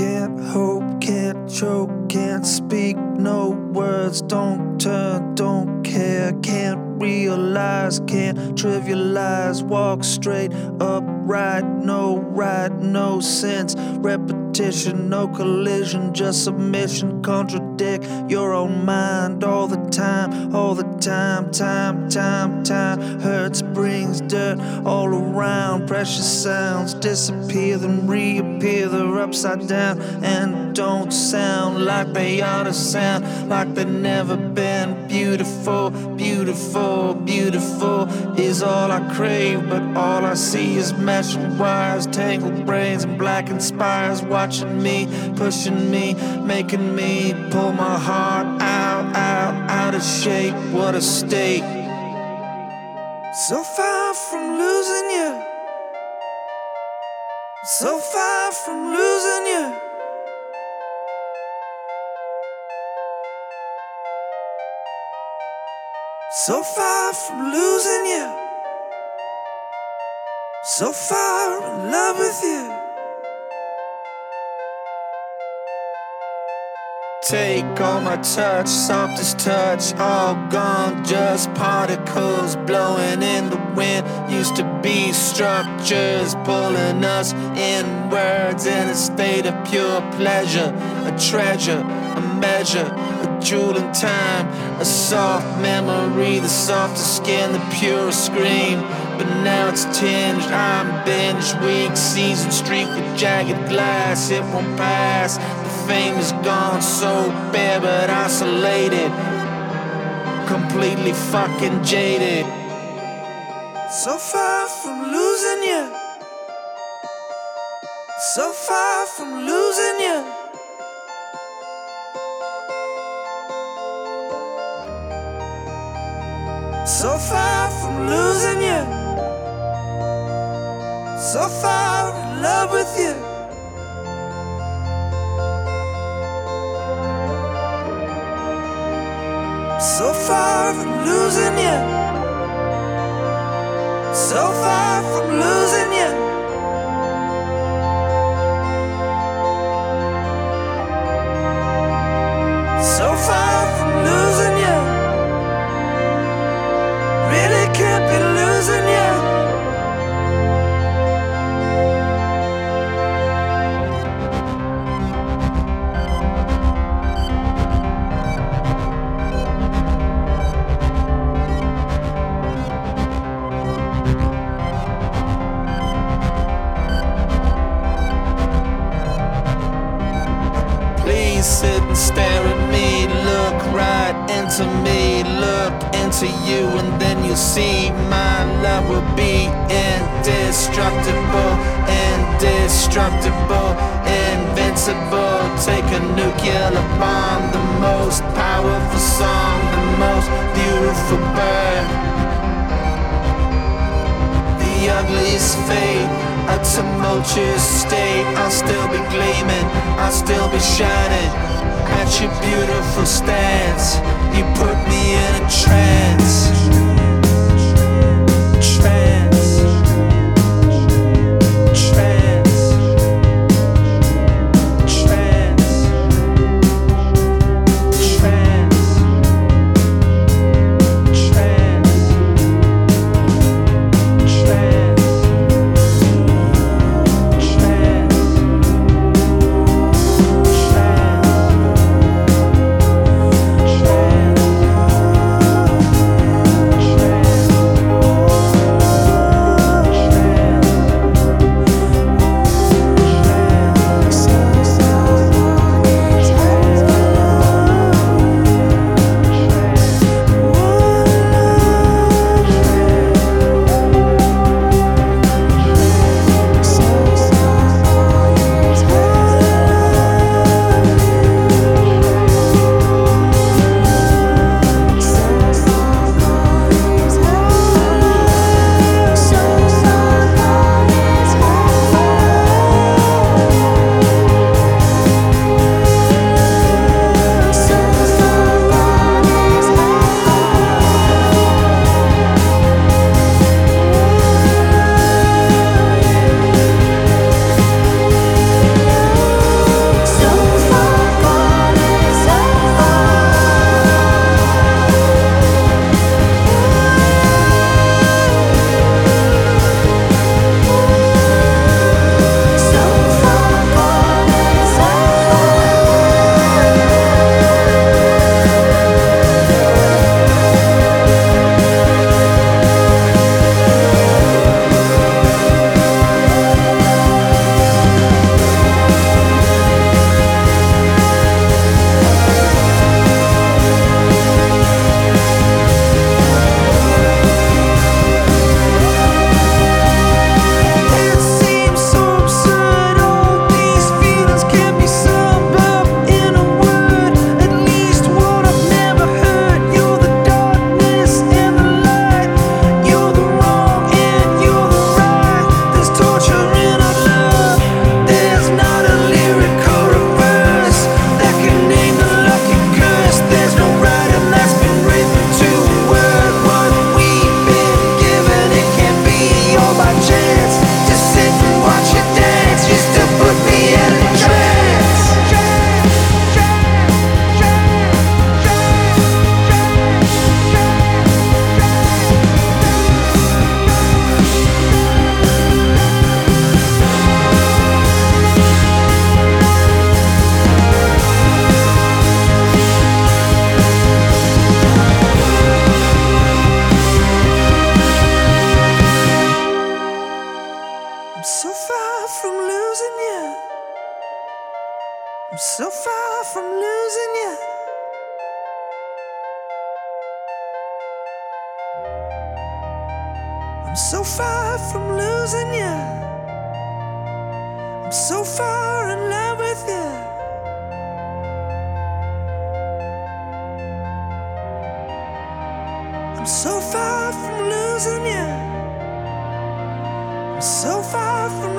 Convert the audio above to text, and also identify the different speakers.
Speaker 1: Can't hope, can't choke, can't speak, no words. Don't turn, don't care, can't realize, can't trivialize. Walk straight, upright, no right, no sense. Repetition, no collision, just submission. Contradict your own mind all the time, all the time. Time hurts, brings dirt all around. Precious sounds disappear, then reappear. They're upside down and don't sound like they ought to sound, like they've never been. Beautiful, beautiful, beautiful is all I crave, but all I see is meshing wires, tangled brains and blackened spires, watching me, pushing me, making me pull my heart out of shape. What a state. So far from losing you, so far from losing you. So far from losing you, so far in love with you. Take all my touch, softest touch, all gone, just particles blowing in the wind. Used to be structures pulling us inwards in a state of pure pleasure. A treasure, a measure, a jewel in time, a soft memory, the softest skin, the purest scream. But now it's tinged, I'm binged, weak, seasoned, streaked with jagged glass. It won't pass. Fame is gone, so bare but isolated, completely fucking jaded. So far from losing you, so far from losing you. So far from losing you, so far in love with you. So far from losing you, so far from losing you. So far from losing you, really can't be losing you. Sit and stare at me, look right into me, look into you, and then you'll see my love will be indestructible, indestructible, invincible. Take a nuclear bomb, the most powerful song, the most beautiful bird, the ugliest fate, a tumultuous state. I'll still be gleaming, I'll still be shining at your beautiful stance. You put me in a trance. from losing you. I'm so far from losing you. I'm so far from losing you. I'm so far in love with you. I'm so far from losing you. I'm so far from